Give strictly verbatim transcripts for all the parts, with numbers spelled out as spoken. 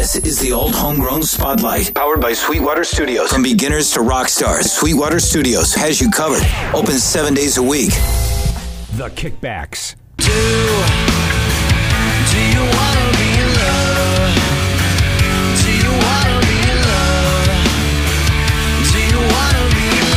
This is the Old Homegrown Spotlight, powered by Sweetwater Studios. From beginners to rock stars, Sweetwater Studios has you covered. Open seven days a week. The Kickbacks. Do, do you want to be in love? Do you want to be in love? Do you want to be in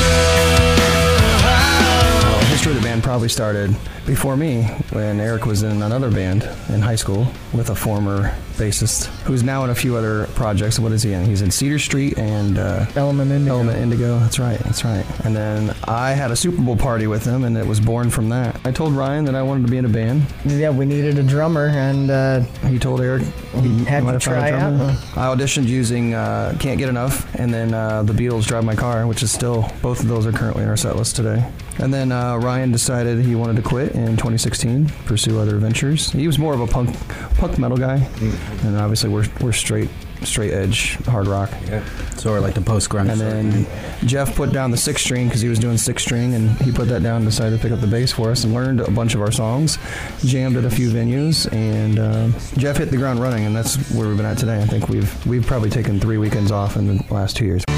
love? The history of the band probably started before me, when Eric was in another band in high school with a former bassist who's now in a few other projects. What is he in? He's in Cedar Street and uh, Element Indigo. Element Indigo. That's right. That's right. And then I had a Super Bowl party with him, and it was born from that. I told Ryan that I wanted to be in a band. Yeah, we needed a drummer, and uh, he told Eric he had to try out. I auditioned using uh, Can't Get Enough, and then uh, the Beatles' Drive My Car, which is still, both of those are currently in our set list today. And then uh, Ryan decided he wanted to quit in twenty sixteen, pursue other ventures. He was more of a punk punk metal guy, mm-hmm. and obviously we're we're straight straight edge hard rock. Yeah. So we're like the post grunge. And then Jeff put down the six string because he was doing six string, and he put that down and decided to pick up the bass for us and learned a bunch of our songs, jammed at a few venues, and uh, Jeff hit the ground running, and that's where we've been at today. I think we've we've probably taken three weekends off in the last two years.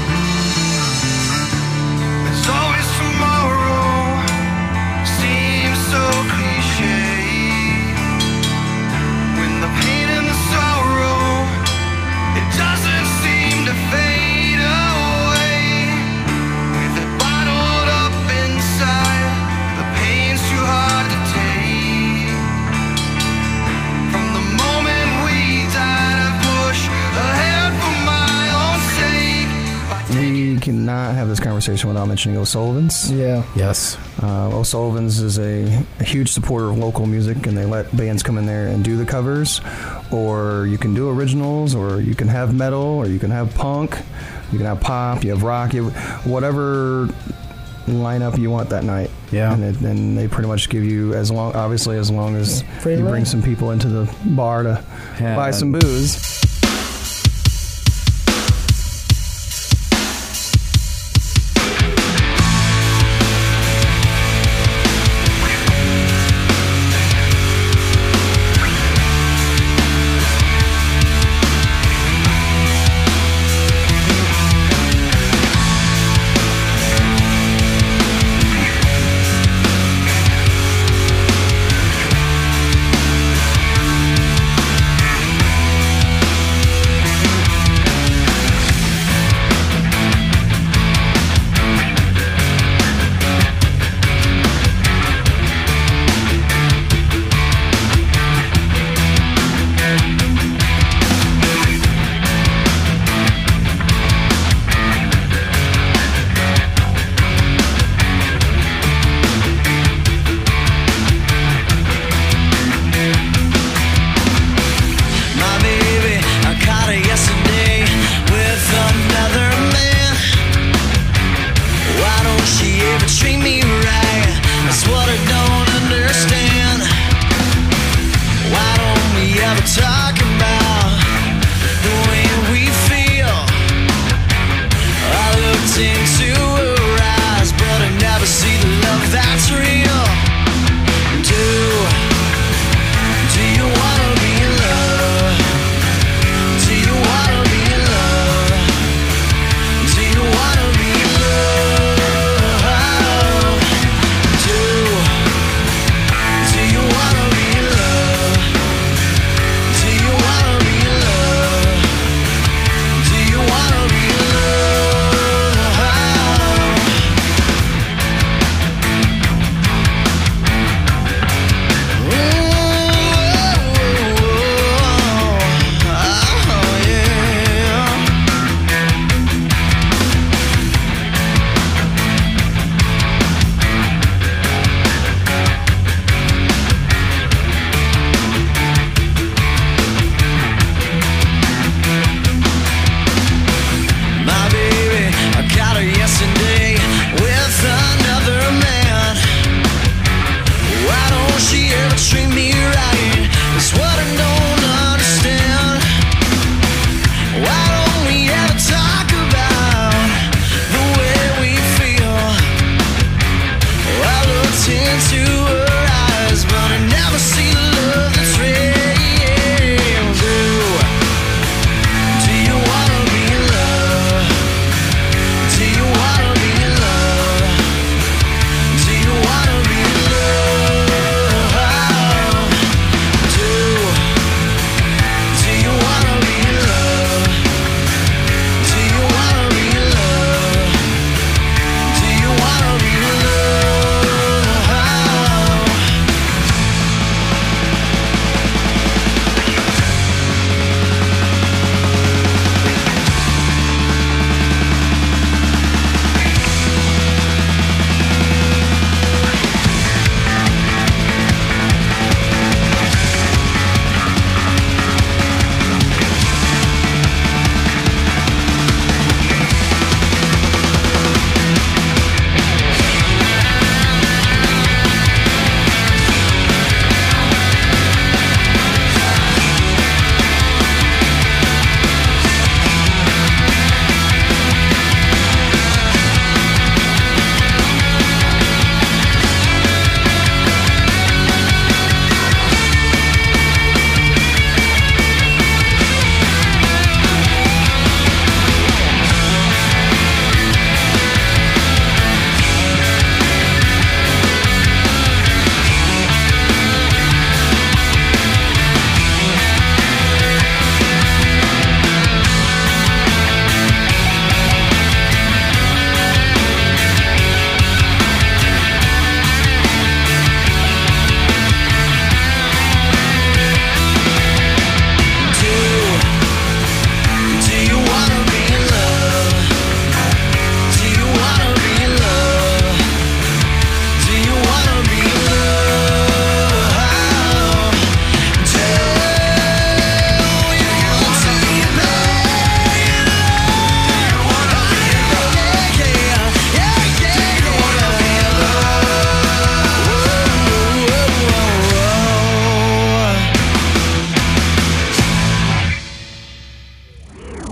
Cannot have this conversation without mentioning O'Sullivan's. Yeah. Yes. Uh, O'Sullivan's is a, a huge supporter of local music, and they let bands come in there and do the covers, or you can do originals, or you can have metal, or you can have punk, you can have pop, you have rock, you have whatever lineup you want that night. Yeah. And, it, and they pretty much give you, as long, obviously, as long as Free you lane. bring some people into the bar to yeah. buy some booze.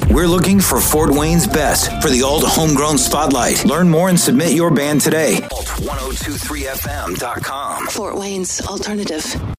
We're looking for Fort Wayne's best for the Alt Homegrown Spotlight. Learn more and submit your band today. alt ten twenty-three f m dot com. Fort Wayne's Alternative.